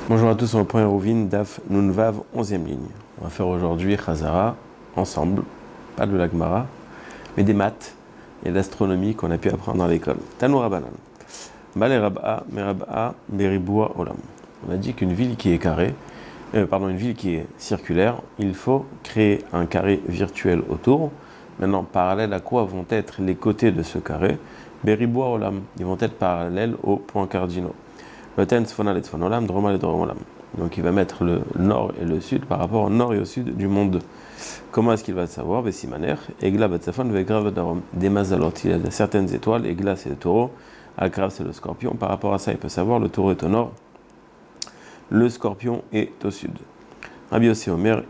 Bonjour à tous, on reprend Eruvin, Daf Nunvav, 11e ligne. On va faire aujourd'hui Chazara, ensemble, pas de la Gemara, mais des maths et d'astronomie qu'on a pu apprendre dans l'école. Tanoura Banan. Bale Rab'a, Merab'a, Beriboua Olam. On a dit qu'une ville qui est carrée, une ville qui est circulaire, il faut créer un carré virtuel autour. Maintenant, parallèle à quoi vont être les côtés de ce carré? Beriboua Olam, ils vont être parallèles aux points cardinaux. Donc il va mettre le nord et le sud par rapport au nord et au sud du monde. Comment est-ce qu'il va le savoir? Des mazalot, il y a certaines étoiles, Egla c'est le taureau, Akrav c'est le scorpion. Par rapport à ça, il peut savoir le taureau est au nord, le scorpion est au sud. Rabbi Yossi Omer,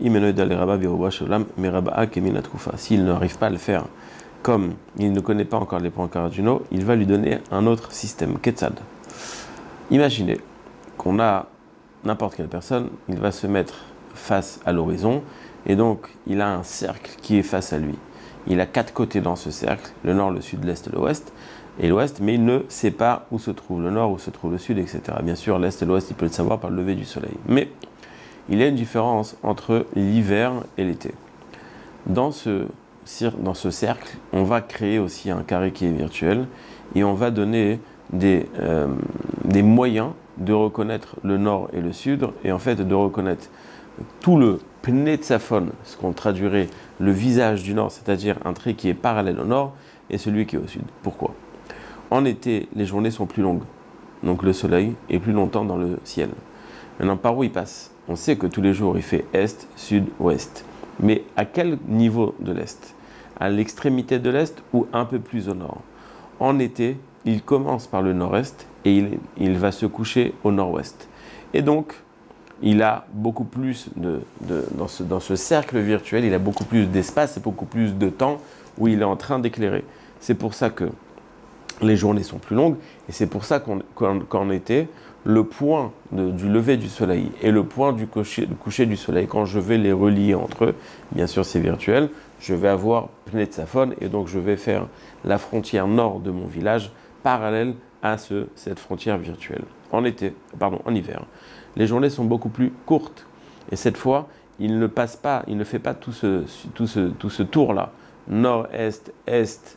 s'il n'arrive pas à le faire comme il ne connaît pas encore les points cardinaux, il va lui donner un autre système, Ketzad. Imaginez qu'on a n'importe quelle personne, il va se mettre face à l'horizon et donc il a un cercle qui est face à lui. Il a 4 côtés dans ce cercle, le nord, le sud, l'est et l'ouest, mais il ne sait pas où se trouve le nord, où se trouve le sud, etc. Bien sûr, l'est et l'ouest, il peut le savoir par le lever du soleil. Mais il y a une différence entre l'hiver et l'été. Dans ce cercle, on va créer aussi un carré qui est virtuel et on va donner des moyens de reconnaître le nord et le sud, et en fait de reconnaître tout le pnei tsafon, ce qu'on traduirait le visage du nord, c'est-à-dire un trait qui est parallèle au nord, et celui qui est au sud. Pourquoi? En été, les journées sont plus longues, donc le soleil est plus longtemps dans le ciel. Maintenant, par où il passe? On sait que tous les jours il fait est, sud, ouest. Mais à quel niveau de l'est? À l'extrémité de l'est ou un peu plus au nord? En été, il commence par le nord-est et il va se coucher au nord-ouest. Et donc, il a beaucoup plus dans ce cercle virtuel, il a beaucoup plus d'espace et beaucoup plus de temps où il est en train d'éclairer. C'est pour ça que les journées sont plus longues et c'est pour ça qu'en été, le point du lever du soleil et le point du coucher du soleil, quand je vais les relier entre eux, bien sûr c'est virtuel, je vais avoir pnei tsafon et donc je vais faire la frontière nord de mon village parallèle à cette frontière virtuelle. En hiver, les journées sont beaucoup plus courtes et cette fois, il ne fait pas tout ce tour-là, nord-est, est,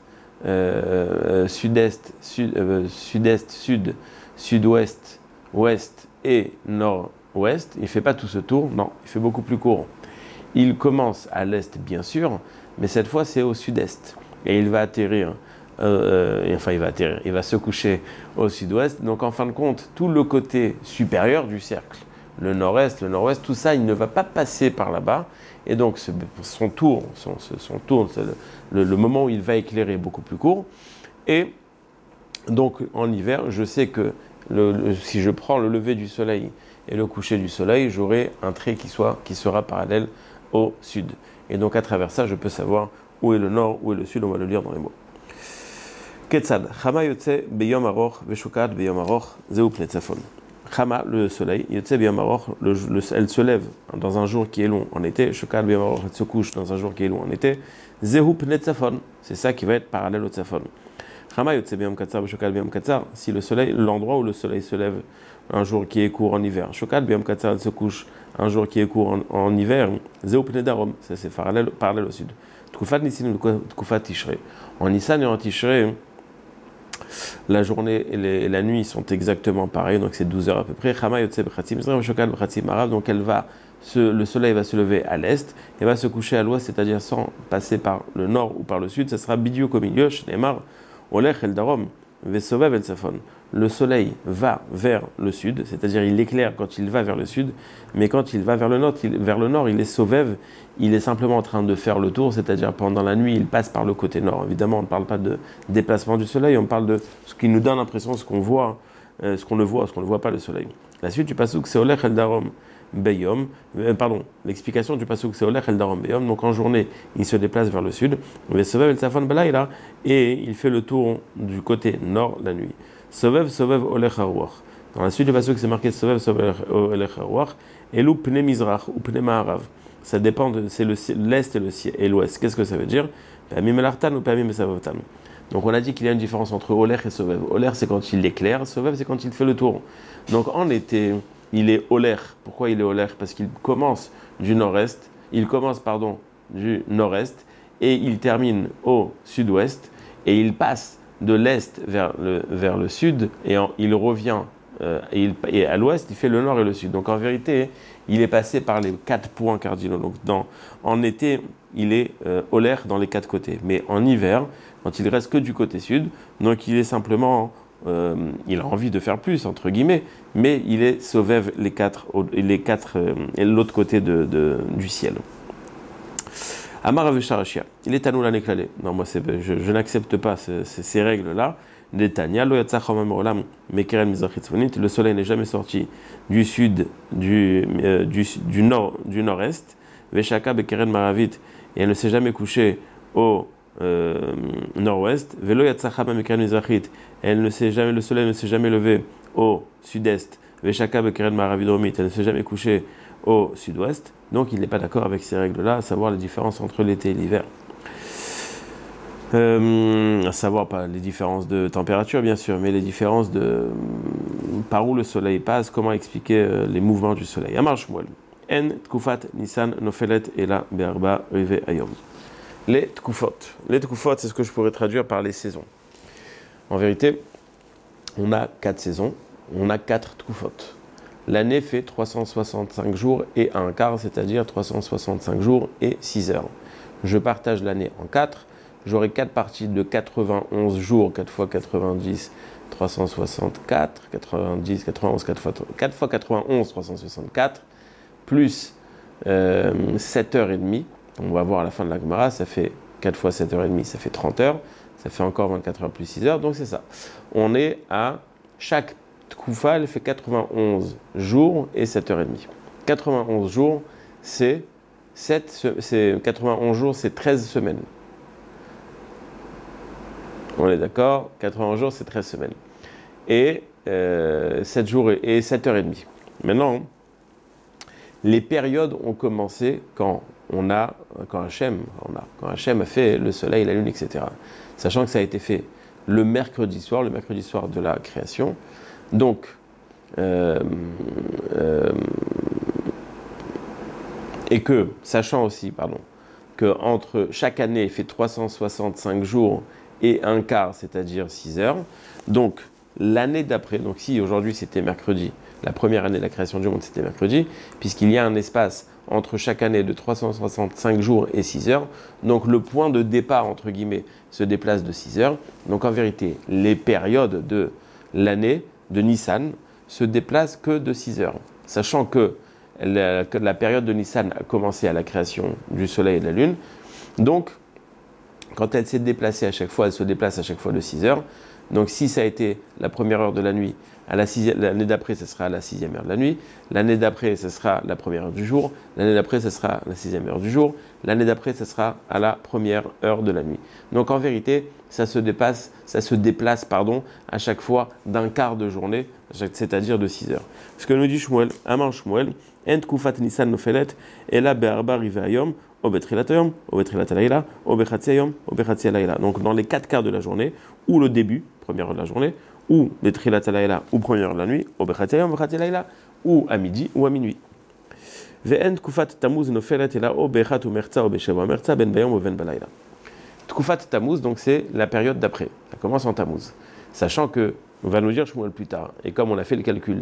sud-est, sud-est, sud, sud-ouest, ouest et nord-ouest. Il ne fait pas tout ce tour, non, il fait beaucoup plus court. Il commence à l'est, bien sûr, mais cette fois, c'est au sud-est. Et il va atterrir, il va se coucher au sud-ouest. Donc, en fin de compte, tout le côté supérieur du cercle, le nord-est, tout ça, il ne va pas passer par là-bas. Et donc, son tour, le moment où il va éclairer est beaucoup plus court. Et donc, en hiver, je sais que si je prends le lever du soleil et le coucher du soleil, j'aurai un trait qui sera parallèle au sud. Et donc, à travers ça, je peux savoir où est le nord, où est le sud, on va le lire dans les mots. Ketzad, Chama yotze beyom aroch veshukat beyom aroch zeu pnei tsafon. Chama, le soleil, yotze beyom aroch, elle se lève dans un jour qui est long en été, shukat beyom aroch, elle se couche dans un jour qui est long en été, zeu pnei tsafon, c'est ça qui va être parallèle au tsafon. Chama yotze beyom katzar veshukat beyom katzar, si l'endroit où le soleil se lève un jour qui est court en hiver, shukat beyom katzar, elle se couche un jour qui est court en hiver, zeu pnei darom, ça c'est parallèle au sud. Tkufat Nissan ou Tkufat Tishrei. En Nissan et en Tishrei, la journée et la nuit sont exactement pareilles, donc c'est 12 heures à peu près. Donc le soleil va se lever à l'est et va se coucher à l'ouest, c'est-à-dire sans passer par le nord ou par le sud. Ça sera bidiuk au milieu, Shneimar, Olech el Darom, Vesovev el Safon. Le soleil va vers le sud, c'est-à-dire il éclaire quand il va vers le sud, mais quand il va vers le nord, il est sovev, il est simplement en train de faire le tour, c'est-à-dire pendant la nuit, il passe par le côté nord. Évidemment, on ne parle pas de déplacement du soleil, on parle de ce qui nous donne l'impression, ce qu'on ne voit pas le soleil. La suite du pasuk, c'est Olech el Darom Beyom, l'explication du pasuk, c'est Olech el Darom Beyom, donc en journée, il se déplace vers le sud, Vesovev el Safon Balayla, et il fait le tour du côté nord la nuit. Sovev olech haruach. Dans la suite du pasuk, c'est marqué Sovev olech haruach. Elou pnei mizrach ou pnei ma'arav. Ça dépend c'est l'est et l'ouest. Qu'est-ce que ça veut dire? Pamim elartan ou pamim esavotan. Donc on a dit qu'il y a une différence entre olech et sovev. Olech c'est quand il éclaire, sovev c'est quand il fait le tour. Donc en été, il est Oler. Pourquoi il est Oler? Parce qu'il commence du nord-est, du nord-est et il termine au sud-ouest et il passe de l'est vers le sud et il revient et à l'ouest, il fait le nord et le sud. Donc en vérité, il est passé par les 4 points cardinaux. Donc en été, il est Oler dans les 4 côtés. Mais en hiver, quand il reste que du côté sud, donc il est simplement il a envie de faire plus, entre guillemets, mais il est Sovève et l'autre côté du ciel. Amar Avesharashia, il est à nous l'année clalée. Non, moi, je n'accepte pas ces règles-là. Netanya, lo yatsa chomam olam, mekeren mizrachit tzfonit. Le soleil n'est jamais sorti du sud, du nord-est. Veshaka bekeren maravit, et elle ne s'est jamais couchée au nord-ouest. Velo yatsa chomam mekeren mizrachit, le soleil ne s'est jamais levé au sud-est. Veshaka bekeren maravit romit, elle ne s'est jamais couchée au sud-ouest. Donc il n'est pas d'accord avec ces règles-là, à savoir la différence entre l'été et l'hiver. À savoir pas les différences de température bien sûr, mais les différences de par où le soleil passe, comment expliquer les mouvements du soleil. Amar Shmuel, En tkufat Nissan nofelet ela be'arba rive ayom. Les tkufot, c'est ce que je pourrais traduire par les saisons. En vérité, on a 4 saisons, on a 4 tkufot. L'année fait 365 jours et un quart, c'est-à-dire 365 jours et 6 heures. Je partage l'année en 4. J'aurai 4 parties de 91 jours, 4 fois 90, 364, 90, 91, 4 fois 91, 364, plus 7h30. On va voir à la fin de la Gemara, ça fait 4 fois 7h30, ça fait 30 heures. Ça fait encore 24 heures plus 6 heures, donc c'est ça. On est à chaque Tkoufa, elle fait 91 jours et 7h30. 91 jours, c'est 91 jours, c'est 13 semaines. On est d'accord, 80 jours, c'est 13 semaines. Et 7 jours et 7h30. Maintenant, les périodes ont commencé quand Hachem a fait le soleil, la lune, etc. Sachant que ça a été fait le mercredi soir de la création. Donc, et que, sachant aussi, que entre chaque année, il fait 365 jours et un quart, c'est-à-dire 6 heures. Donc, l'année d'après, donc si aujourd'hui c'était mercredi, la première année de la création du monde c'était mercredi, puisqu'il y a un espace entre chaque année de 365 jours et 6 heures, donc le point de départ, entre guillemets, se déplace de 6 heures. Donc en vérité, les périodes de l'année de Nissan se déplacent que de 6 heures. Sachant que la période de Nissan a commencé à la création du soleil et de la lune, donc quand elle s'est déplacée à chaque fois, elle se déplace à chaque fois de 6 heures. Donc si ça a été la première heure de la nuit, l'année d'après, ce sera à la 6e heure de la nuit. L'année d'après, ce sera la première heure du jour. L'année d'après, ce sera la 6e heure du jour. L'année d'après, ce sera à la première heure de la nuit. Donc en vérité, ça se déplace à chaque fois d'un quart de journée, c'est-à-dire de 6 heures. Ce que nous dit Shmuel, Amar Shmuel, En tkufat Nissan nofelet, ela be'arba rive ayom, o betrilat hayom, o betrilat halayla, o bechatzi hayom, o bechatzi halayla. Donc dans les 4 quarts de la journée, ou le début, première heure de la journée, ou betrilat halayla, ou première heure de la nuit, o bechatzi hayom, o bechatzi halayla, ou à midi, ou à minuit. Ve'en tkufat tamuz nofelet, ela o bechat ou merza, o besheva merza, ben bayom, o ben balayla. Tkufat Tammuz, donc c'est la période d'après. Ça commence en Tammuz. Sachant que, on va nous dire Shmuel plus tard, et comme on a fait le calcul,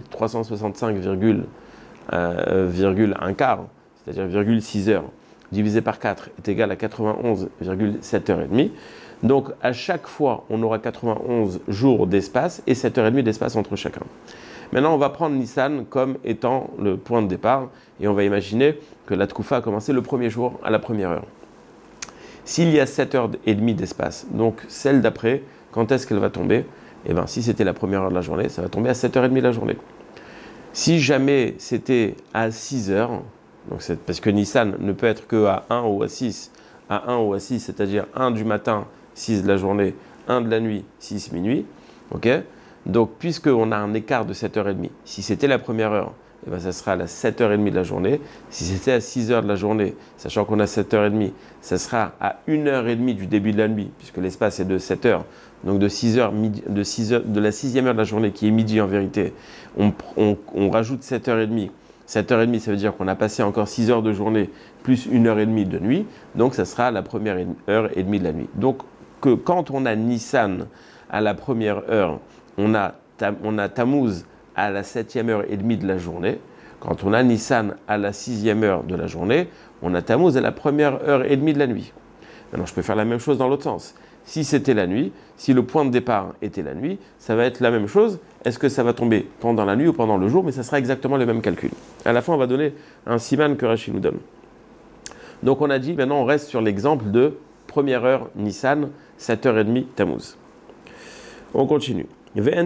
365,1 quart, c'est-à-dire 6 heures, divisé par 4 est égal à 91,7 heures et demie. Donc à chaque fois, on aura 91 jours d'espace et 7 heures et demie d'espace entre chacun. Maintenant, on va prendre Nissan comme étant le point de départ et on va imaginer que la Tkoufa a commencé le premier jour à la première heure. S'il y a 7 heures et demie d'espace, donc celle d'après, quand est-ce qu'elle va tomber? Eh bien, si c'était la première heure de la journée, ça va tomber à 7h30 de la journée. Si jamais c'était à 6 heures, donc parce que Nissan ne peut être que à 1 ou à 6, c'est-à-dire 1 du matin, 6 de la journée, 1 de la nuit, 6 minuit, ok? Donc, puisqu'on a un écart de 7h30, si c'était la première heure, eh ben, ça sera à la 7h30 de la journée. Si c'était à 6h de la journée, sachant qu'on a 7h30, ça sera à 1h30 du début de la nuit, puisque l'espace est de 7h. Donc de 6h, de la 6e heure de la journée, qui est midi en vérité, on rajoute 7h30. 7h30, ça veut dire qu'on a passé encore 6 heures de journée, plus 1h30 de nuit. Donc ça sera la première heure et demie de la nuit. Donc que quand on a Nissan à la première heure, on a Tammuz à la 7e heure et demie de la journée. Quand on a Nissan à la 6e heure de la journée, on a Tammuz à la première heure et demie de la nuit. Maintenant, je peux faire la même chose dans l'autre sens. Si c'était la nuit, si le point de départ était la nuit, ça va être la même chose. Est-ce que ça va tomber pendant la nuit ou pendant le jour? Mais ça sera exactement le même calcul. À la fin, on va donner un siman que Rashi nous donne. Donc on a dit, maintenant on reste sur l'exemple de première heure Nissan, 7h30 Tammuz. On continue. Elle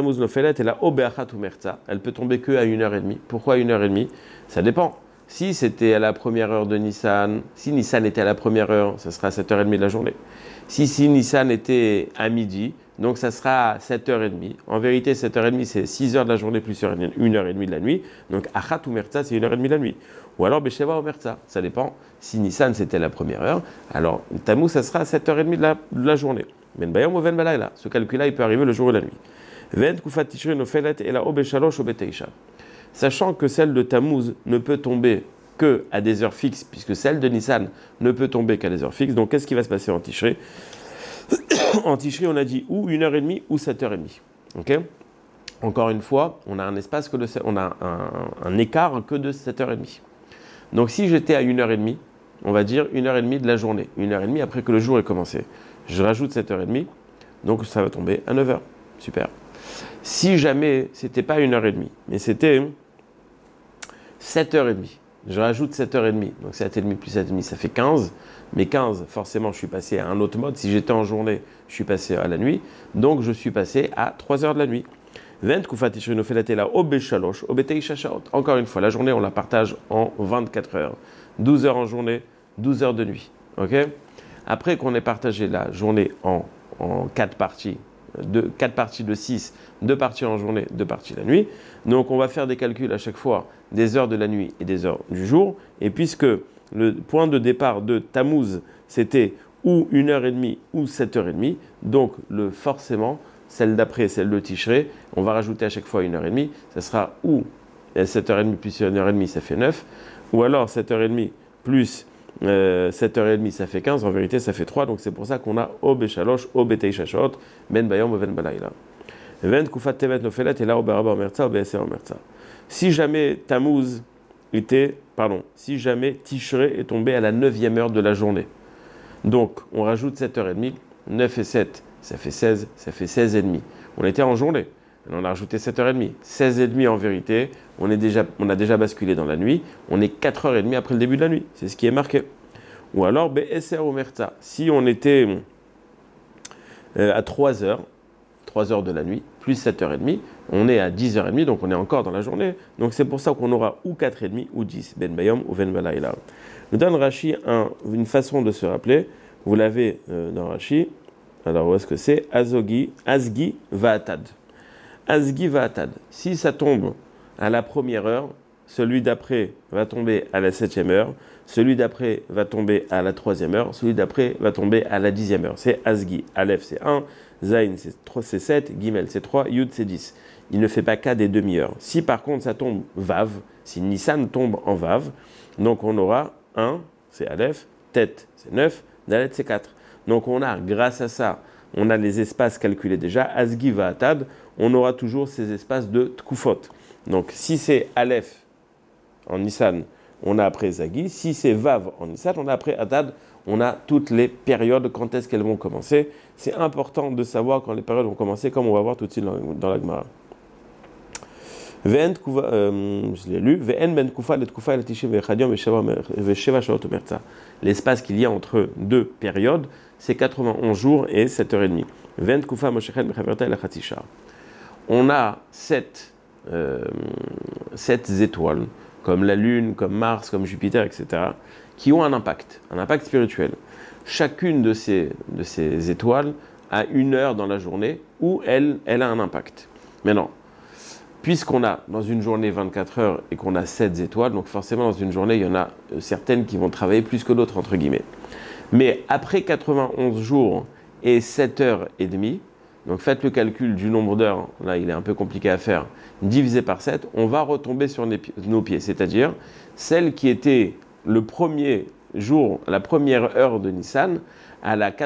peut tomber que à 1h30. Pourquoi 1h30? Ça dépend. Si c'était à la première heure de Nissan, si Nissan était à la première heure, ça sera à 7h30 de la journée. Si Nissan était à midi, donc ça sera à 7h30. En vérité, 7h30, c'est 6h de la journée plus 1h30 de la nuit. Donc Achat ou Merza, c'est 1h30 de la nuit. Ou alors Besheva ou Merza, ça dépend. Si Nissan c'était la première heure, alors Tammuz, ça sera à 7h30 de la journée. Ben Bayom ou Ben Balayla. Ce calcul-là, il peut arriver le jour et la nuit. Ven Kufat Tishrei Nofelet et la Obeshalosh Obeteisha. Sachant que celle de Tammuz ne peut tomber que à des heures fixes, puisque celle de Nissan ne peut tomber qu'à des heures fixes. Donc qu'est-ce qui va se passer en Tishrei? En Tishrei, on a dit ou 1h30 ou 7h30. Okay? Encore une fois, on a un espace on a un écart que de 7h30. Donc si j'étais à 1h30, on va dire 1h30 de la journée, 1h30 après que le jour ait commencé. Je rajoute 7h30, donc ça va tomber à 9h. Super. Si jamais c'était pas 1h30, mais c'était 7h30, je rajoute 7h30, donc 7h30 plus 7h30, ça fait 15. Mais 15, forcément, je suis passé à un autre mode. Si j'étais en journée, je suis passé à la nuit. Donc, je suis passé à 3 heures de la nuit. Encore une fois, la journée, on la partage en 24 heures. 12 heures en journée, 12 heures de nuit. Okay? Après qu'on ait partagé la journée en 4 parties, 4 parties de 6, 2 parties en journée, 2 parties la nuit. Donc, on va faire des calculs à chaque fois des heures de la nuit et des heures du jour. Et puisque le point de départ de Tammuz, c'était ou 1h30 ou 7h30, donc forcément, celle d'après, celle de Tishrei, on va rajouter à chaque fois 1h30, ça sera ou 7h30 plus 1h30, ça fait 9, ou alors 7h30 plus 7h30, ça fait 15, en vérité ça fait 3, donc c'est pour ça qu'on a O Beshalosh, O Beteisha Shot, Ben Bayom, O Ben Balayla. Ven Kufat Tevet Nofelet, et là O Beraba Omerza, O Beeser Omerza. Si jamais Tammuz si jamais Tishrei est tombé à la 9e heure de la journée. Donc, on rajoute 7h30, 9 et 7, ça fait 16, ça fait 16h30. On était en journée, on a rajouté 7h30. 16h30 en vérité, on a déjà basculé dans la nuit, on est 4h30 après le début de la nuit, c'est ce qui est marqué. Ou alors, Be'eser Omerza, si on était à 3h de la nuit, plus 7h30, on est à 10h30, donc on est encore dans la journée. Donc c'est pour ça qu'on aura ou 4h30 ou 10, Ben Bayom ou Ben Balayla. Nous donne Rashi une façon de se rappeler, vous l'avez dans Rashi, alors où est-ce que c'est? Asgi Va'atad. Asgi Va'atad. Si ça tombe à la première heure, celui d'après va tomber à la 7e heure, celui d'après va tomber à la 3e heure, celui d'après va tomber à la 10e heure. C'est Asgi. Aleph c'est 1, Zain c'est 7, Gimel c'est 3, Yud c'est 10. Il ne fait pas cas des demi-heures. Si par contre ça tombe Vav, si Nissan tombe en Vav, donc on aura 1, c'est Aleph, Tet c'est 9, Dalet c'est 4. Donc on a, grâce à ça, on a les espaces calculés déjà, Asgi Va'atad, on aura toujours ces espaces de Tkufot. Donc si c'est Aleph en Nissan, on a après Zagi. Si c'est Vav en Nissan, on a après Atad. On a toutes les périodes, quand est-ce qu'elles vont commencer. C'est important de savoir quand les périodes vont commencer, comme on va voir tout de suite dans la Gemara. Je l'ai lu. L'espace qu'il y a entre deux périodes, c'est 91 jours et 7h30. On a 7 étoiles, comme la Lune, comme Mars, comme Jupiter, etc., qui ont un impact spirituel. Chacune de ces étoiles a une heure dans la journée où elle a un impact. Maintenant, puisqu'on a dans une journée 24 heures et qu'on a 7 étoiles, donc forcément dans une journée, il y en a certaines qui vont travailler plus que d'autres, entre guillemets. Mais après 91 jours et 7 heures et demie, donc faites le calcul du nombre d'heures, là il est un peu compliqué à faire, divisé par 7, on va retomber sur nos pieds, c'est-à-dire celle qui était le premier jour, la première heure de Nissan, à la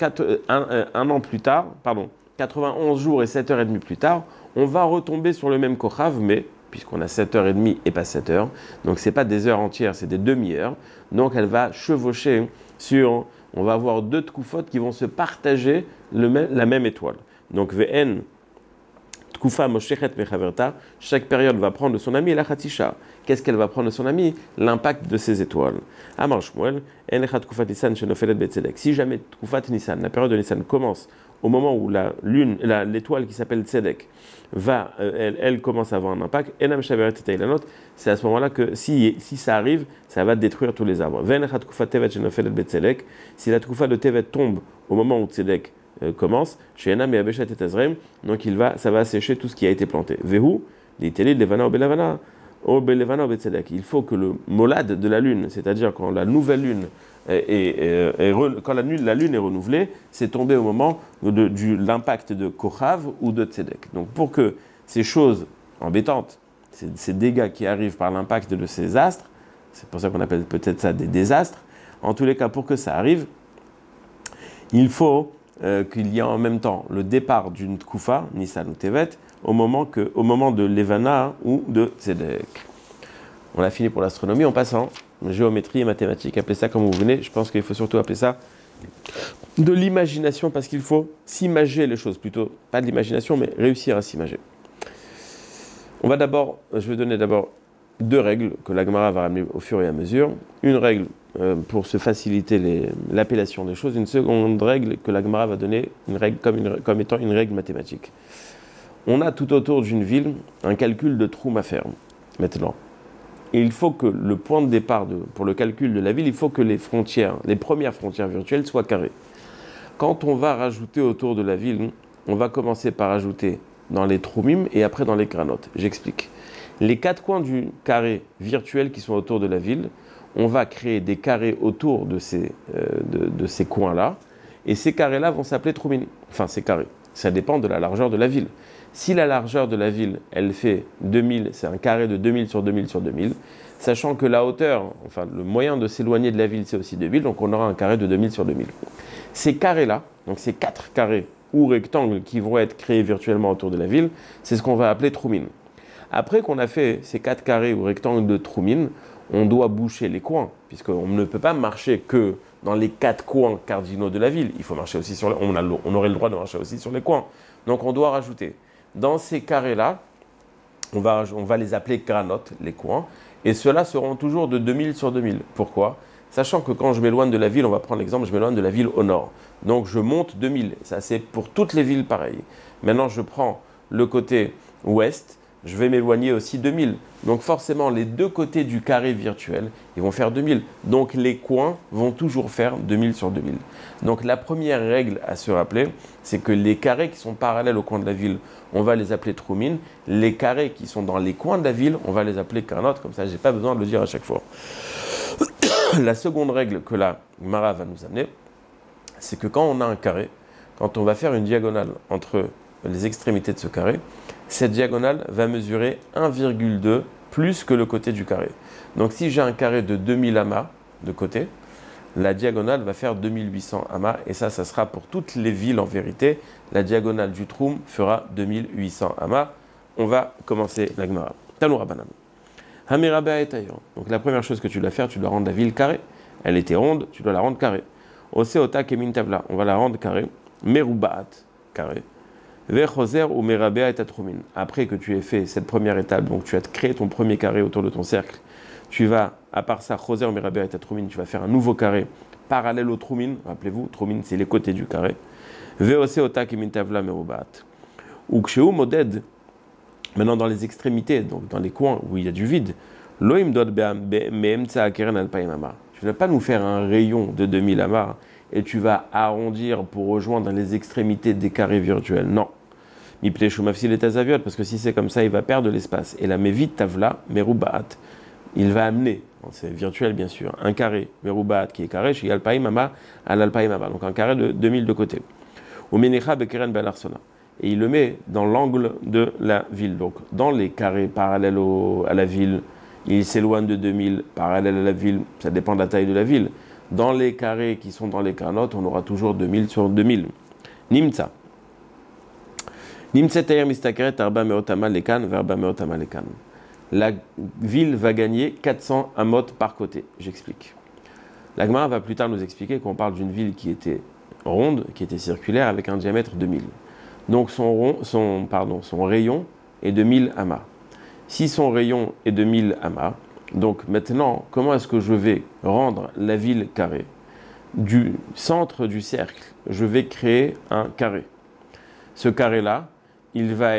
un an plus tard, 91 jours et 7 heures et demie plus tard, on va retomber sur le même kochav, mais puisqu'on a 7 heures et demie et pas 7 heures, donc ce n'est pas des heures entières, c'est des demi-heures, donc elle va chevaucher sur, on va avoir deux tkoufot qui vont se partager la même étoile. Donc VN, Tkufa Moshechet Mechaverta, chaque période va prendre de son ami la Khatisha. Qu'est-ce qu'elle va prendre de son ami? L'impact de ses étoiles. Amar Shmuel, En Echat Tkufat Nissan Shenofelet Betzedek. Si jamais Tkufat Nissan, la période de Nissan commence au moment où l'étoile qui s'appelle Tzedek, elle commence à avoir un impact, Enam Shaveret Teilanot, c'est à ce moment-là que si ça arrive, ça va détruire tous les arbres. Ven Echat Tkufat Tevet Shenofelet Betzedek, si la Tkufa de Tevet tombe au moment où Tzedek commence, chez Enam et Abeshat et Tazrem, donc ça va sécher tout ce qui a été planté. Vehu, l'Itélid, Levana ou Belavana, ou Belevana ou Betzedek. Il faut que le molad de la lune, c'est-à-dire quand la nouvelle lune quand la lune est renouvelée, c'est tombé au moment de l'impact de Kochav ou de Tzedek. Donc pour que ces choses embêtantes, ces dégâts qui arrivent par l'impact de ces astres, c'est pour ça qu'on appelle peut-être ça des désastres, en tous les cas pour que ça arrive, il faut qu'il y ait en même temps le départ d'une Tkufa, Nissan ou Tevet, au moment de Levana ou de Tzedek. On a fini pour l'astronomie, en passant géométrie et mathématiques, appelez ça comme vous venez, je pense qu'il faut surtout appeler ça de l'imagination, parce qu'il faut s'imager les choses, plutôt pas de l'imagination, mais réussir à s'imager. Je vais donner d'abord deux règles que la Gemara va ramener au fur et à mesure. Une règle pour se faciliter l'appellation des choses, une seconde règle que la Gemara va donner comme étant une règle mathématique. On a tout autour d'une ville un calcul de troum à faire. Maintenant, il faut que le point de départ pour le calcul de la ville, il faut que les premières frontières virtuelles soient carrées. Quand on va rajouter autour de la ville, on va commencer par ajouter dans les troumim et après dans les granotes. J'explique. Les quatre coins du carré virtuel qui sont autour de la ville, on va créer des carrés autour de ces coins-là, et ces carrés-là vont s'appeler troumim. Enfin, ces carrés. Ça dépend de la largeur de la ville. Si la largeur de la ville, elle fait 2000, c'est un carré de 2000 sur 2000 sur 2000, sachant que la hauteur, enfin le moyen de s'éloigner de la ville, c'est aussi 2000, donc on aura un carré de 2000 sur 2000. Ces carrés-là, donc ces quatre carrés ou rectangles qui vont être créés virtuellement autour de la ville, c'est ce qu'on va appeler troumim. Après qu'on a fait ces quatre carrés ou rectangles de troumim, on doit boucher les coins, puisqu'on ne peut pas marcher que dans les quatre coins cardinaux de la ville. Il faut marcher aussi on aurait le droit de marcher aussi sur les coins. Donc on doit rajouter. Dans ces carrés-là, on va les appeler granotes, les coins, et ceux-là seront toujours de 2000 sur 2000. Pourquoi? Sachant que quand je m'éloigne de la ville, on va prendre l'exemple, je m'éloigne de la ville au nord. Donc je monte 2000, ça c'est pour toutes les villes pareil. Maintenant je prends le côté ouest, je vais m'éloigner aussi 2000. Donc forcément les deux côtés du carré virtuel, ils vont faire 2000. Donc les coins vont toujours faire 2000 sur 2000. Donc la première règle à se rappeler, c'est que les carrés qui sont parallèles au coin de la ville, on va les appeler troumim. Les carrés qui sont dans les coins de la ville, on va les appeler carnotes. Comme ça, je n'ai pas besoin de le dire à chaque fois. La seconde règle que la Gemara va nous amener, c'est que quand on a un carré, quand on va faire une diagonale entre les extrémités de ce carré, cette diagonale va mesurer 1,2 plus que le côté du carré. Donc si j'ai un carré de 2000 amas de côté, la diagonale va faire 2800 amas, et ça sera pour toutes les villes en vérité. La diagonale du troum fera 2800 amas. On va commencer la Gemara. Tanoura Banan. Hamirabea et Taïran. Donc la première chose que tu dois faire, tu dois rendre la ville carrée. Elle était ronde, tu dois la rendre carrée. Oseota kemin tavla, on va la rendre carrée. Merubaat, carré. Vechoser ou merabea et atrumin. Après que tu aies fait cette première étape, donc tu as créé ton premier carré autour de ton cercle, tu vas, à part ça, choser ou merabea et atrumin, tu vas faire un nouveau carré parallèle au trumin. Rappelez-vous, trumin c'est les côtés du carré. Veoseota kemin tavla merubaat. Uksheu moded. Maintenant, dans les extrémités, donc dans les coins où il y a du vide, loim dot be'emtsa keren alpaim amar. Tu ne vas pas nous faire un rayon de 2000 amars et tu vas arrondir pour rejoindre les extrémités des carrés virtuels. Non. Mipte Shumafsil et Tazaviot, parce que si c'est comme ça, il va perdre de l'espace. Et la Mevit Tavla, Merubaat, il va amener, c'est virtuel bien sûr, un carré, Merubaat qui est carré, chez Alpaïm Ama à l'Alpaïm Ama, donc un carré de 2000 de côté. Ou Menecha Bekeren Ben Arsona. Et il le met dans l'angle de la ville. Donc dans les carrés parallèles à la ville, il s'éloigne de 2000, parallèle à la ville, ça dépend de la taille de la ville. Dans les carrés qui sont dans les carnotes, on aura toujours 2000 sur 2000. Nimtsa. Nimtsa Tayer Mistakeret Arba Meotama Lekan Verba Meotama Lekan. La ville va gagner 400 amot par côté. J'explique. La Gemara va plus tard nous expliquer qu'on parle d'une ville qui était ronde, qui était circulaire avec un diamètre de 1000. Donc son rayon est de 1000 amas. Si son rayon est de 1000 amas, donc maintenant, comment est-ce que je vais rendre la ville carrée? Du centre du cercle, je vais créer un carré. Ce carré-là, il va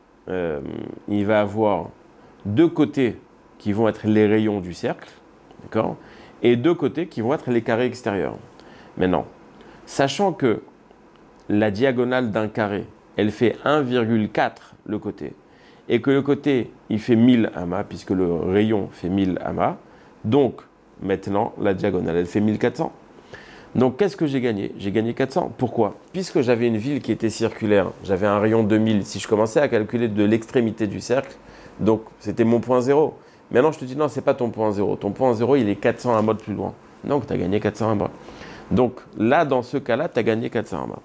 avoir deux côtés qui vont être les rayons du cercle, d'accord? Et deux côtés qui vont être les carrés extérieurs. Maintenant, sachant que la diagonale d'un carré, elle fait 1,4 le côté, et que le côté, il fait 1000 amas, puisque le rayon fait 1000 amas, donc maintenant, la diagonale, elle fait 1400. Donc, qu'est-ce que j'ai gagné? J'ai gagné 400. Pourquoi? Puisque j'avais une ville qui était circulaire, j'avais un rayon de 1000. Si je commençais à calculer de l'extrémité du cercle, donc c'était mon point zéro. Maintenant, je te dis, non, c'est pas ton point zéro. Ton point zéro, il est 400 amas plus loin. Donc, tu as gagné 400 amas. Donc, là, dans ce cas-là, tu as gagné 400 amas.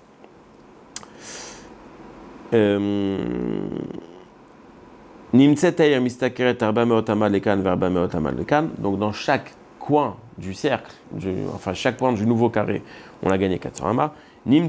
Donc, dans chaque coin du cercle, chaque point du nouveau carré, on a gagné 400 amas. Le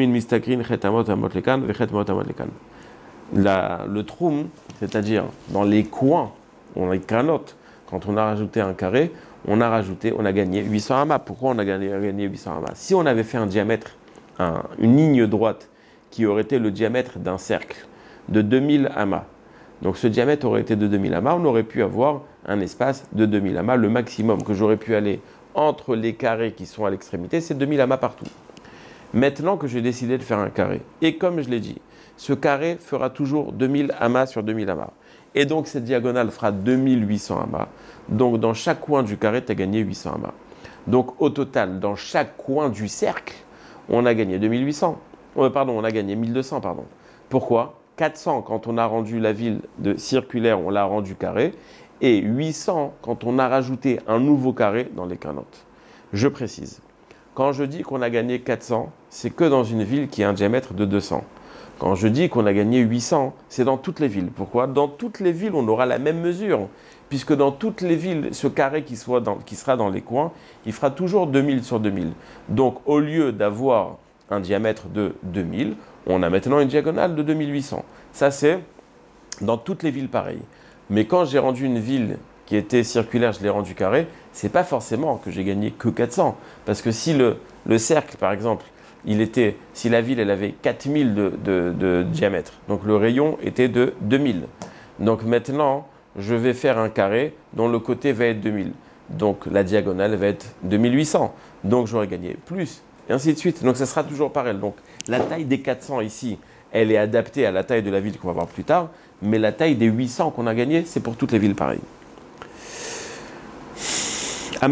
troum, c'est-à-dire dans les coins, on a kranotes, quand on a rajouté un carré, on a gagné 800 amas. Pourquoi on a gagné 800 amas? Si on avait fait un diamètre, une ligne droite qui aurait été le diamètre d'un cercle de 2000 amas, donc ce diamètre aurait été de 2000 amas, on aurait pu avoir un espace de 2000 amas. Le maximum que j'aurais pu aller entre les carrés qui sont à l'extrémité, c'est 2000 amas partout. Maintenant que j'ai décidé de faire un carré, et comme je l'ai dit, ce carré fera toujours 2000 amas sur 2000 amas. Et donc cette diagonale fera 2800 amas. Donc dans chaque coin du carré, tu as gagné 800 amas. Donc au total, dans chaque coin du cercle, on a gagné 2800. On a gagné 1200, pardon. Pourquoi? 400 quand on a rendu la ville de circulaire, on l'a rendu carré. Et 800 quand on a rajouté un nouveau carré dans les carnotes. Je précise. Quand je dis qu'on a gagné 400, c'est que dans une ville qui a un diamètre de 200. Quand je dis qu'on a gagné 800, c'est dans toutes les villes. Pourquoi? Dans toutes les villes, on aura la même mesure. Puisque dans toutes les villes, ce carré qui sera dans les coins, il fera toujours 2000 sur 2000. Donc, au lieu d'avoir un diamètre de 2000, on a maintenant une diagonale de 2800. Ça, c'est dans toutes les villes pareilles. Mais quand j'ai rendu une ville qui était circulaire, je l'ai rendue carré, c'est pas forcément que j'ai gagné que 400. Parce que si le cercle, par exemple, si la ville elle avait 4000 de diamètre, donc le rayon était de 2000. Donc maintenant, je vais faire un carré dont le côté va être 2000. Donc la diagonale va être 2800. Donc j'aurai gagné plus, et ainsi de suite. Donc ça sera toujours pareil. Donc la taille des 400 ici, elle est adaptée à la taille de la ville qu'on va voir plus tard, mais la taille des 800 qu'on a gagné, c'est pour toutes les villes pareilles. On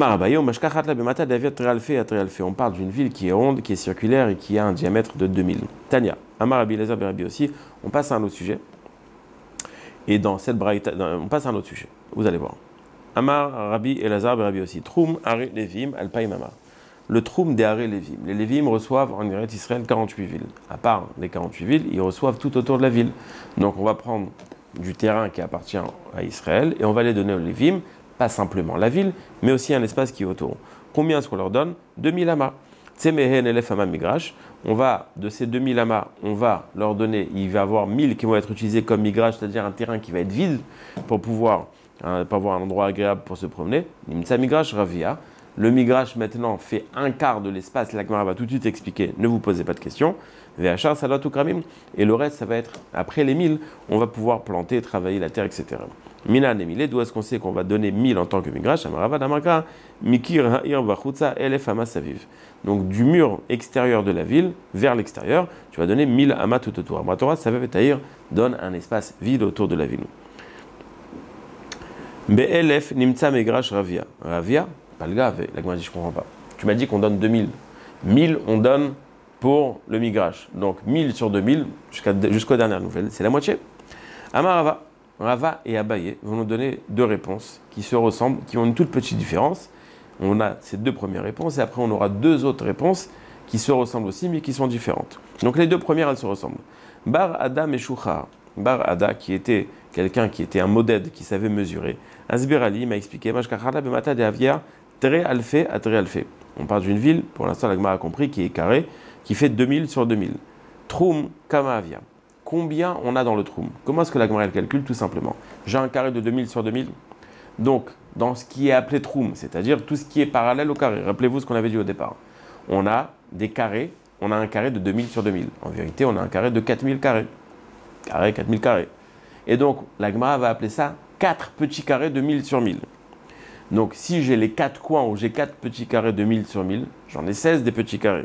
parle d'une ville qui est ronde, qui est circulaire et qui a un diamètre de 2000. Tania, Amar Rabbi Elazar Rabbi aussi, on passe à un autre sujet. Et dans cette braïta, on passe à un autre sujet. Vous allez voir. Amar Rabbi Elazar Rabbi aussi. Troum Are Levim Alpaïm Amar. Le Troum des Are Levim. Les Levim reçoivent en Israël 48 villes. À part les 48 villes, ils reçoivent tout autour de la ville. Donc on va prendre du terrain qui appartient à Israël et on va les donner aux Levim. Pas simplement la ville, mais aussi un espace qui est autour. Combien est-ce qu'on leur donne? 2000 amas. Tsemehen elef ama migrash. De ces 2000 amas, on va leur donner, il va y avoir 1000 qui vont être utilisés comme migrash, c'est-à-dire un terrain qui va être vide pour pouvoir avoir un endroit agréable pour se promener. Nimtsa migrash ravia. Le migrash maintenant fait un quart de l'espace. La Gemara va tout de suite expliquer, ne vous posez pas de questions. Ve'achar salat ukramim. Et le reste, ça va être, après les 1000, on va pouvoir planter, travailler la terre, etc. Minan et milé, d'où est-ce qu'on sait qu'on va donner 1000 en tant que migrash? Amarava damaka, mikir ha'ir vachutza elef amas saviv. Donc du mur extérieur de la ville vers l'extérieur, tu vas donner 1000 amas tout autour. Amatora saviv et ta'ir donne un espace vide autour de la ville. Be'elef nimtza migrash ravia. Ravia, pas le gars, la Gemara dit je comprends pas. Tu m'as dit qu'on donne 2000. 1000 on donne pour le migrash. Donc 1000 sur 2000 jusqu'aux dernières nouvelles, c'est la moitié. Amarava. Rava et Abaye vont nous donner deux réponses qui se ressemblent, qui ont une toute petite différence. On a ces deux premières réponses et après on aura deux autres réponses qui se ressemblent aussi mais qui sont différentes. Donc les deux premières elles se ressemblent. Bar Ada Meshuchar. Bar Ada qui était quelqu'un qui était un modèle qui savait mesurer. Asbir Ali m'a expliqué. On parle d'une ville, pour l'instant la Gemara a compris, qui est carrée, qui fait 2000 sur 2000. Troum Kamavia. Combien on a dans le troum? Comment est-ce que la Gemara elle calcule? Tout simplement. J'ai un carré de 2000 sur 2000. Donc, dans ce qui est appelé troum, c'est-à-dire tout ce qui est parallèle au carré. Rappelez-vous ce qu'on avait dit au départ. On a des carrés, on a un carré de 2000 sur 2000. En vérité, on a un carré de 4000 carrés. Carré, 4000 carrés. Et donc, la Gemara va appeler ça 4 petits carrés de 1000 sur 1000. Donc, si j'ai les 4 coins où j'ai 4 petits carrés de 1000 sur 1000, j'en ai 16 des petits carrés.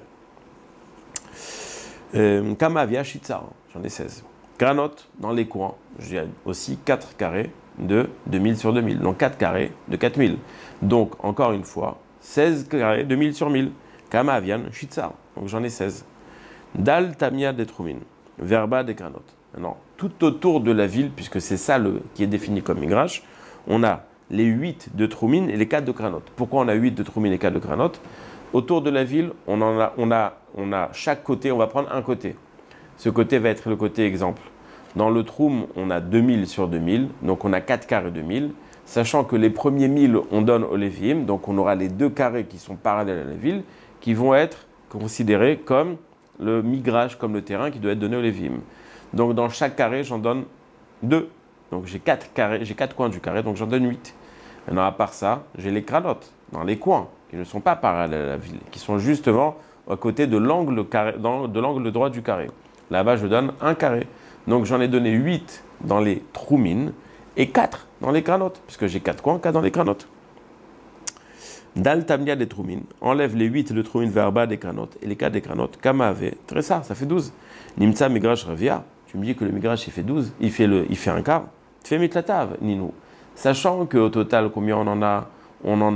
Kamavia Shitzar, j'en ai 16. Granote, dans les coins, j'ai aussi 4 carrés de 2000 sur 2000. Donc 4 carrés de 4000. Donc, encore une fois, 16 carrés de 1000 sur 1000. Kamavian Shitzar, donc j'en ai 16. Dal Tamia des Troumin, Verba des Granotes. Maintenant, tout autour de la ville, puisque c'est ça qui est défini comme migrash, on a les 8 de Troumin et les 4 de Granote. Pourquoi on a 8 de Troumin et 4 de Granote? Autour de la ville, on a chaque côté, on va prendre un côté. Ce côté va être le côté exemple. Dans le Troum, on a 2000 sur 2000, donc on a 4 carrés de 1000. Sachant que les premiers 1000, on donne aux Lévi'im, donc on aura les deux carrés qui sont parallèles à la ville, qui vont être considérés comme le migrash, comme le terrain qui doit être donné aux Lévi'im. Donc dans chaque carré, j'en donne 2. Donc j'ai 4 carrés, j'ai 4 coins du carré, donc j'en donne 8. Maintenant, à part ça, j'ai les granotes dans les coins, qui ne sont pas parallèles à la ville, qui sont justement à côté de l'angle droit du carré. Là-bas, je donne un carré. Donc, j'en ai donné 8 dans les troumines et 4 dans les granotes, puisque j'ai 4 coins, 4 dans les granotes. Dal tamnia des troumines, enlève les 8 de troumines verba des granotes et les 4 des granotes. Kamave, très ça fait 12. Nimtsa migrash revia, tu me dis que le migrash il fait 12, il fait un quart. Tu fais mitlatav, ninou. Sachant qu'au total, combien on en a? On en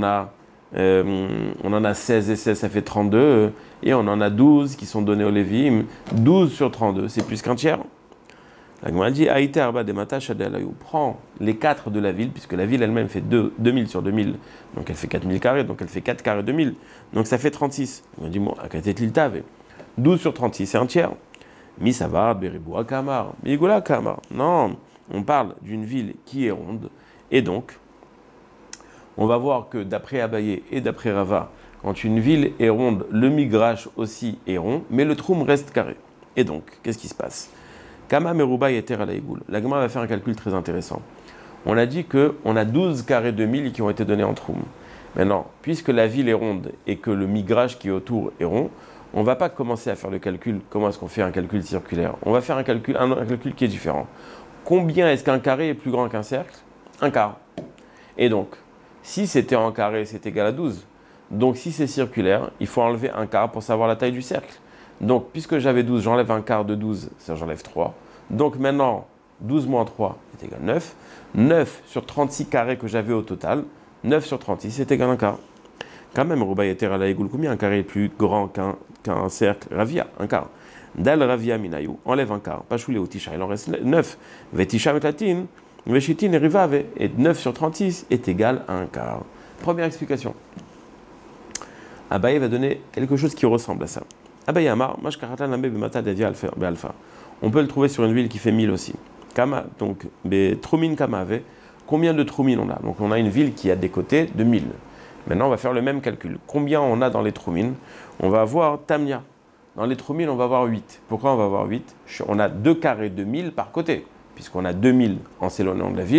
a 16 et 16, ça fait 32. Et on en a 12 qui sont donnés aux Lévi'im. 12 sur 32, c'est plus qu'un tiers. La Gemara dit, Aïté Arba de Mata Shadéalayou. Prends les 4 de la ville, puisque la ville elle-même fait 2000 sur 2000. Donc elle fait 4000 carrés, donc elle fait 4 carrés de 1000. Donc ça fait 36. On dit, bon, Akatet Liltave. 12 sur 36, c'est un tiers. Misavar, Beribou, Akamar. Migoula, Kamar. Non, on parle d'une ville qui est ronde. Et donc, on va voir que d'après Abaye et d'après Rava, quand une ville est ronde, le migrash aussi est rond, mais le troum reste carré. Et donc, qu'est-ce qui se passe? Kama Meruba et Ter Alaïgoul. La Gemara va faire un calcul très intéressant. On a dit qu'on a 12 carrés de 1000 qui ont été donnés en troum. Maintenant, puisque la ville est ronde et que le migrash qui est autour est rond, on ne va pas commencer à faire le calcul. Comment est-ce qu'on fait un calcul circulaire? On va faire un calcul qui est différent. Combien est-ce qu'un carré est plus grand qu'un cercle? Un quart. Et donc, si c'était en carré, c'est égal à 12. Donc, si c'est circulaire, il faut enlever un quart pour savoir la taille du cercle. Donc, puisque j'avais 12, j'enlève un quart de 12, ça j'enlève 3. Donc, maintenant, 12 moins 3 est égal à 9. 9 sur 36 carrés que j'avais au total, 9 sur 36 c'est égal à un quart. Quand même, Roubaï et Terra Laïgoul, combien un carré est plus grand qu'un cercle? Ravia, un quart. Dal Ravia Minayou, enlève un quart. Pachoulé ou Tisha, il en reste 9. Vetisha avec latine. Veshitin et Rivave, et 9 sur 36 est égal à un quart. Première explication. Abaye va donner quelque chose qui ressemble à ça. Abaye Amar, Mashkaratan Lambe Bemata Devia Alpha. On peut le trouver sur une ville qui fait 1000 aussi. Kama, donc, Troumin Kamave, combien de Troumin on a? Donc on a une ville qui a des côtés de 1000. Maintenant on va faire le même calcul. Combien on a dans les Troumin? On va avoir Tamnia. Dans les Troumin on va avoir 8. Pourquoi on va avoir 8? On a 2 carrés de 1000 par côté. Puisqu'on a 2000 en s'éloignant de la ville,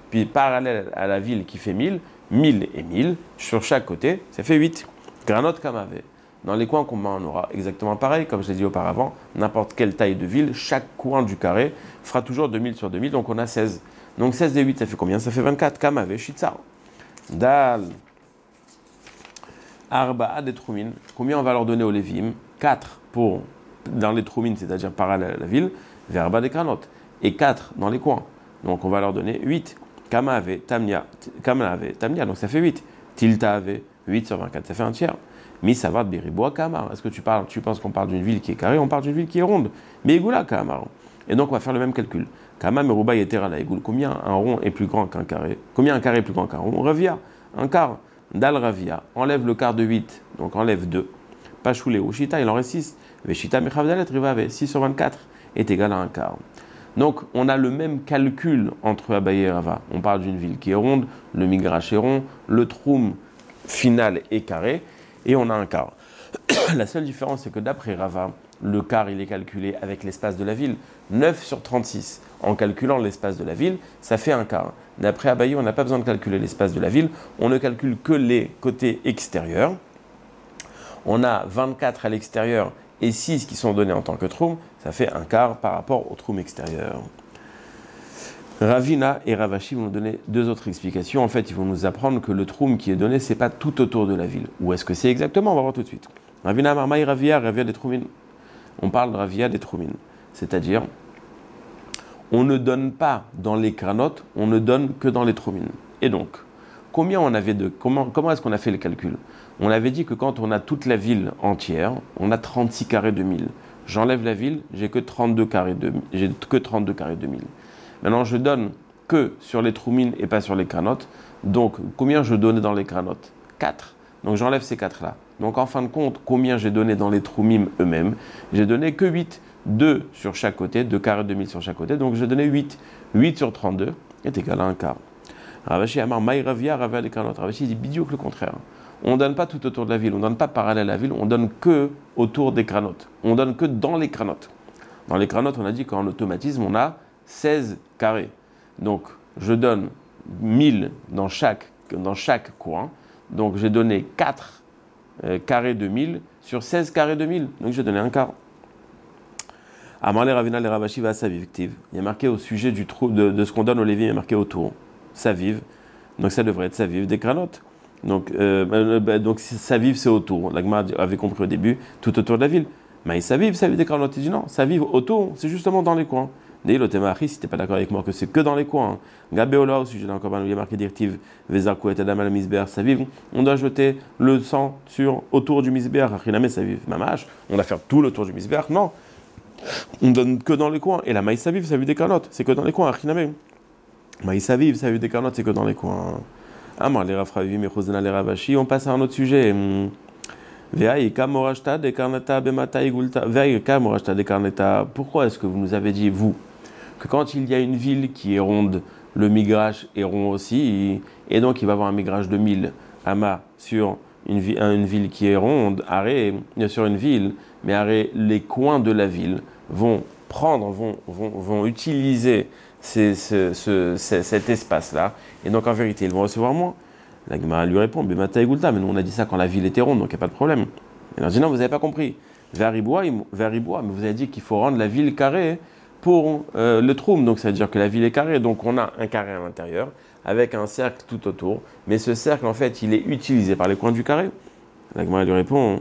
puis parallèle à la ville qui fait 1000, 1000 et 1000, sur chaque côté, ça fait 8. Granot Kamave. Dans les coins qu'on on aura exactement pareil, comme je l'ai dit auparavant, n'importe quelle taille de ville, chaque coin du carré fera toujours 2000 sur 2000, donc on a 16. Donc 16 et 8, ça fait combien? Ça fait 24. Kamave, Shitsar. Dal. Arba des Troumines. Combien on va leur donner aux Lévim? 4 dans les Troumines, c'est-à-dire parallèle à la ville, Verba des Kranot. Et 4 dans les coins. Donc on va leur donner 8. Kamave, Tamnia, donc ça fait 8. Tiltave, 8 sur 24, ça fait un tiers. Misavat Beriboa Kamar. Est-ce que tu penses qu'on parle d'une ville qui est carrée? On parle d'une ville qui est ronde. Mais Egoula Kamar. Et donc on va faire le même calcul. Kama Meruba Yetera la Egoul. Combien un rond est plus grand qu'un carré? Combien un carré est plus grand qu'un rond? Ravia, un quart. Dal Ravia, enlève le quart de 8, donc enlève 2. Pachoulé ou Shita, il en reste 6. Veshita Mechavdalet Rivave, 6 sur 24 est égal à un quart. Donc on a le même calcul entre Abaye et Rava. On parle d'une ville qui est ronde, le Migrash est rond, le Troum final est carré, et on a un quart. La seule différence, c'est que d'après Rava, le quart il est calculé avec l'espace de la ville. 9 sur 36. En calculant l'espace de la ville, ça fait un quart. D'après Abaye, on n'a pas besoin de calculer l'espace de la ville, on ne calcule que les côtés extérieurs. On a 24 à l'extérieur et 6 qui sont donnés en tant que troum, ça fait un quart par rapport au troum extérieur. Ravina et Ravashi vont nous donner deux autres explications. En fait, ils vont nous apprendre que le troum qui est donné, c'est pas tout autour de la ville. Où est-ce que c'est exactement? On va voir tout de suite. Ravina Marmaï Ravia des Troumines. On parle de Ravia des Troumines. C'est-à-dire, on ne donne pas dans les cranotes, on ne donne que dans les troumines. Et donc, comment est-ce qu'on a fait le calcul? On avait dit que quand on a toute la ville entière, on a 36 carrés de 1000. J'enlève la ville, j'ai que 32 carrés de 1000. Maintenant, je donne que sur les troumines et pas sur les cranotes. Donc, combien je donnais dans les cranotes? 4. Donc, j'enlève ces 4-là. Donc, en fin de compte, combien j'ai donné dans les troumim eux-mêmes? J'ai donné que 8. 2 sur chaque côté, 2 carrés de 1000 sur chaque côté, donc je donnais 8. 8 sur 32 est égal à un quart. Ravashi Amar Maïravia, Ravia des Karnot. Ravashi dit bidiouk le contraire. On ne donne pas tout autour de la ville, on ne donne pas parallèle à la ville, on donne que autour des cranotes. On donne que dans les cranotes. Dans les cranotes, on a dit qu'en automatisme, on a 16 carrés. Donc je donne 1000 dans chaque coin. Donc j'ai donné 4 carrés de 1000 sur 16 carrés de 1000. Donc j'ai donné un quart. Amarle Ravina le Ravashi va Saviv. Il y a marqué au sujet du trou de ce qu'on donne au Lévi, il y a marqué autour. Saviv. Donc ça devrait être Saviv des cranotes. Donc Saviv c'est autour. L'Agma avait compris au début, tout autour de la ville. Mais Saviv des cranotes. Il dit non, Saviv autour, c'est justement dans les coins. D'ailleurs, le Témachi, si tu n'es pas d'accord avec moi que c'est que dans les coins. Gabéola, au sujet d'un corban, il y a marqué directive Vezakou et Adam al Misber Saviv. On doit jeter le sang autour du Misber. Achiname Saviv. Mamash, on doit faire tout le tour du Misber. Non. On donne que dans les coins. Et la Maïsa vive, ça a vu des carnotes. C'est que dans les coins. Achiname. Maïsa vive, ça a vu des carnotes. C'est que dans les coins. Ah, moi, les Rafravi, mais Chosena, les Ravashi. On passe à un autre sujet. Veaïka morashta de karneta bemata igulta. Veaïka morashta de karneta. Pourquoi est-ce que vous nous avez dit, vous, que quand il y a une ville qui est ronde, le migrage est rond aussi, et donc il va y avoir un migrage de 1000 amas sur une ville qui est ronde, arrêt sur une ville, mais arrêt, les coins de la ville vont utiliser cet espace-là, et donc en vérité, ils vont recevoir moins. La Gemara lui répond, mais nous on a dit ça quand la ville était ronde, donc il n'y a pas de problème. Et alors dit non, vous n'avez pas compris. Veribois, mais vous avez dit qu'il faut rendre la ville carrée pour le troum, donc ça veut dire que la ville est carrée, donc on a un carré à l'intérieur, avec un cercle tout autour, mais ce cercle en fait il est utilisé par les coins du carré. La Gemara lui répond,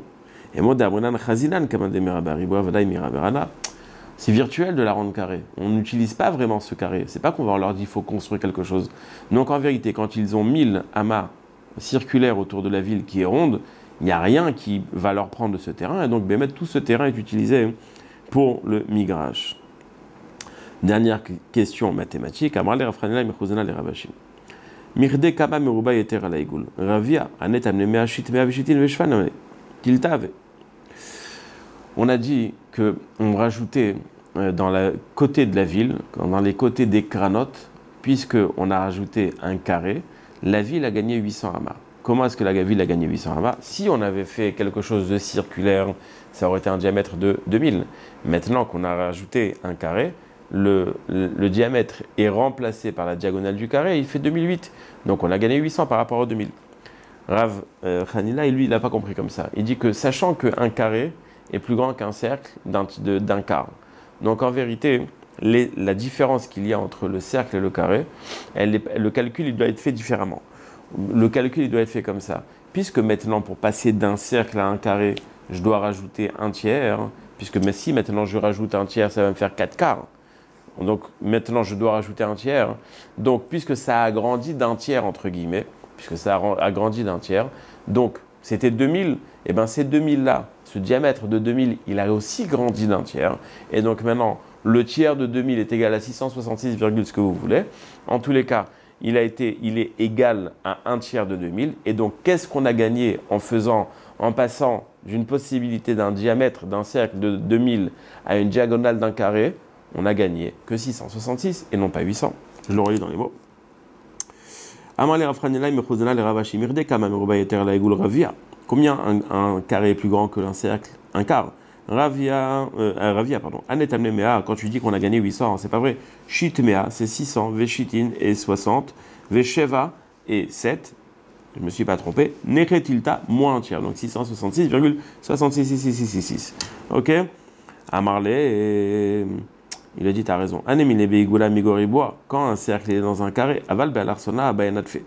c'est virtuel de la rendre carrée, on n'utilise pas vraiment ce carré, c'est pas qu'on va leur dire qu'il faut construire quelque chose. Donc en vérité, quand ils ont 1000 amas circulaires autour de la ville qui est ronde, il n'y a rien qui va leur prendre de ce terrain, et donc tout ce terrain est utilisé pour le migrage. Dernière question mathématique. Amrale Rafranela Mechuzena le Ravashi. Mirde Kama Meruba Yeter ala Igul. Ravia Anet Amne Meashit Meavishitin Veshvan Tiltave. On a dit que on rajoutait dans le côté de la ville, dans les côtés des cranotes, puisque on a rajouté un carré, la ville a gagné 800 amas. Comment est-ce que la ville a gagné 800 amas? Si on avait fait quelque chose de circulaire, ça aurait été un diamètre de 2000. Maintenant qu'on a rajouté un carré, le diamètre est remplacé par la diagonale du carré, il fait 2008. Donc on a gagné 800 par rapport au 2000. Rav Hanina, lui, il n'a pas compris comme ça. Il dit que sachant qu'un carré est plus grand qu'un cercle d'un quart. Donc en vérité, la différence qu'il y a entre le cercle et le carré, le calcul il doit être fait différemment. Le calcul il doit être fait comme ça. Puisque maintenant, pour passer d'un cercle à un carré, je dois rajouter un tiers, puisque mais si maintenant je rajoute un tiers, ça va me faire 4 quarts. Donc maintenant, je dois rajouter un tiers. Donc puisque ça a agrandi d'un tiers, entre guillemets, puisque ça a agrandi d'un tiers, donc c'était 2000, et bien ces 2000-là, ce diamètre de 2000, il a aussi grandi d'un tiers. Et donc maintenant, le tiers de 2000 est égal à 666, ce que vous voulez. En tous les cas, il est égal à un tiers de 2000. Et donc, qu'est-ce qu'on a gagné en passant d'une possibilité d'un diamètre d'un cercle de 2000 à une diagonale d'un carré? On a gagné que 666 et non pas 800. Je le relis dans les mots. Combien un carré est plus grand que un cercle? Un quart. Ravia, pardon. Anetamne quand tu dis qu'on a gagné 800, c'est pas vrai. Shitmea, c'est 600. Veshitin et 60. Vesheva et 7. Je ne me suis pas trompé. Neretilta, moins un tiers. Donc 666,66666. Ok? Amarle, il a dit, tu as raison. Anemine beigula migoribois. Quand un cercle est dans un carré, aval be'alarsona abayanatfe.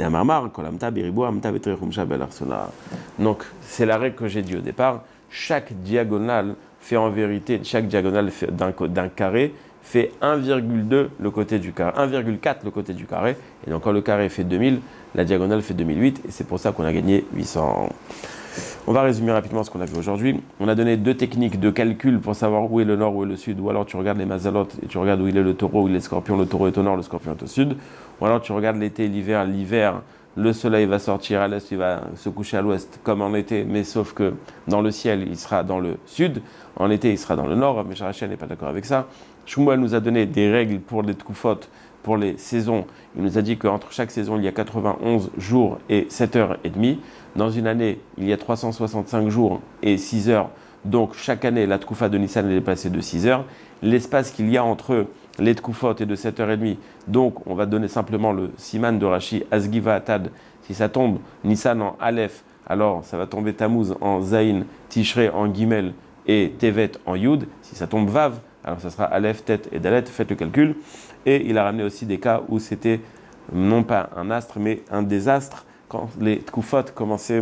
Donc, c'est la règle que j'ai dit au départ. Chaque diagonale fait en vérité, d'un carré fait 1,2 le côté du carré, 1,4 le côté du carré. Et donc, quand le carré fait 2000, la diagonale fait 2008. Et c'est pour ça qu'on a gagné 800. On va résumer rapidement ce qu'on a vu aujourd'hui. On a donné 2 techniques de calcul pour savoir où est le nord, où est le sud. Ou alors tu regardes les mazalotes et tu regardes où il est le taureau, où il est le scorpion. Le taureau est au nord, le scorpion est au sud. Ou alors tu regardes l'été et l'hiver. L'hiver, le soleil va sortir à l'est, il va se coucher à l'ouest comme en été. Mais sauf que dans le ciel, il sera dans le sud. En été, il sera dans le nord. Mais Rachel n'est pas d'accord avec ça. Shmuel nous a donné des règles pour les tkufot, pour les saisons. Il nous a dit qu'entre chaque saison, il y a 91 jours et 7h30. Dans une année, il y a 365 jours et 6 heures. Donc, chaque année, la Tkoufa de Nissan est passée de 6 heures. L'espace qu'il y a entre les Tkoufot est de 7h30. Donc, on va donner simplement le Siman de Rashi, Asgiva Atad. Si ça tombe Nissan en Aleph, alors ça va tomber Tammuz en Zayin, Tishrei en Gimel et Tevet en Yud. Si ça tombe Vav, alors ça sera Aleph, Tet et Dalet. Faites le calcul. Et il a ramené aussi des cas où c'était non pas un astre, mais un désastre. Quand les Tkufot commençaient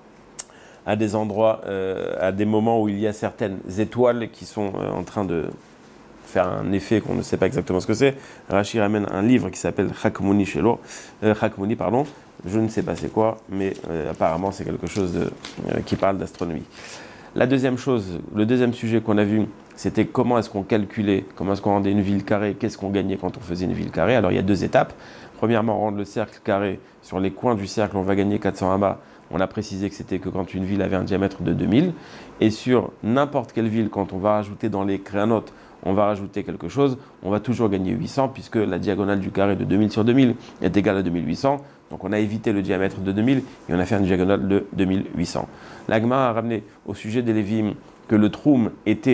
à des endroits, à des moments où il y a certaines étoiles qui sont en train de faire un effet qu'on ne sait pas exactement ce que c'est. Rashi ramène un livre qui s'appelle Chakmouni Chakmouni, pardon. Je ne sais pas c'est quoi, mais apparemment c'est quelque chose qui parle d'astronomie. La deuxième chose, le deuxième sujet qu'on a vu, c'était comment est-ce qu'on calculait, comment est-ce qu'on rendait une ville carrée, qu'est-ce qu'on gagnait quand on faisait une ville carrée. Alors il y a 2 étapes. Premièrement, rendre le cercle carré. Sur les coins du cercle, on va gagner 400 amas. On a précisé que c'était que quand une ville avait un diamètre de 2000. Et sur n'importe quelle ville, quand on va rajouter dans les créanotes, on va rajouter quelque chose, on va toujours gagner 800 puisque la diagonale du carré de 2000 sur 2000 est égale à 2800. Donc on a évité le diamètre de 2000 et on a fait une diagonale de 2800. L'Agma a ramené au sujet des Lévim que le troum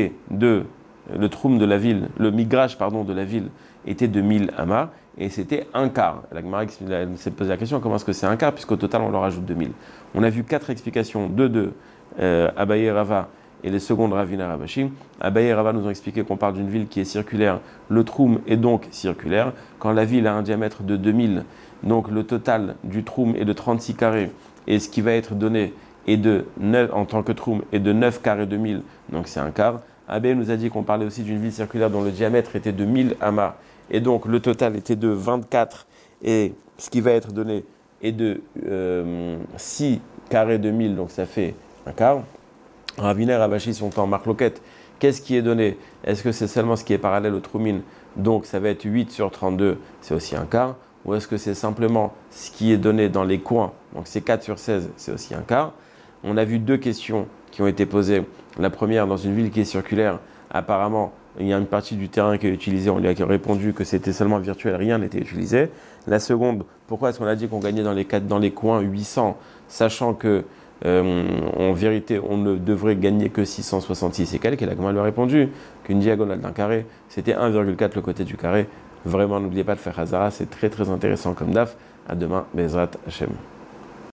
de la ville, le migrage de la ville était de 1000 amas et c'était un quart. L'Agma s'est posé la question comment est-ce que c'est un quart puisqu'au total on leur ajoute 2000. On a vu 4 explications, 2 de Abaye et Rava et les secondes Ravina Rabashi. Abaye et Rava nous ont expliqué qu'on parle d'une ville qui est circulaire. Le troum est donc circulaire. Quand la ville a un diamètre de 2000, donc le total du troum est de 36 carrés et ce qui va être donné est de 9 en tant que troum est de 9 carrés de 1000, donc c'est un quart. Abaye nous a dit qu'on parlait aussi d'une ville circulaire dont le diamètre était de 1000 amas et donc le total était de 24 et ce qui va être donné est de 6 carrés de 1000, donc ça fait un quart. Ravina et Ravashi sont en marloquette. Qu'est-ce qui est donné? Est-ce que c'est seulement ce qui est parallèle au troumine? Donc ça va être 8 sur 32, c'est aussi un quart. Ou est-ce que c'est simplement ce qui est donné dans les coins? Donc c'est 4 sur 16, c'est aussi un quart. On a vu 2 questions qui ont été posées. La première, dans une ville qui est circulaire, apparemment, il y a une partie du terrain qui est utilisée. On lui a répondu que c'était seulement virtuel, rien n'était utilisé. La seconde, pourquoi est-ce qu'on a dit qu'on gagnait dans les coins 800, sachant que en vérité, on ne devrait gagner que 666 et quelques. Et la Gemara lui a répondu qu'une diagonale d'un carré, c'était 1,4 le côté du carré. Vraiment, n'oubliez pas de faire Hazara, c'est très très intéressant comme daf. À demain, Bezrat Hashem.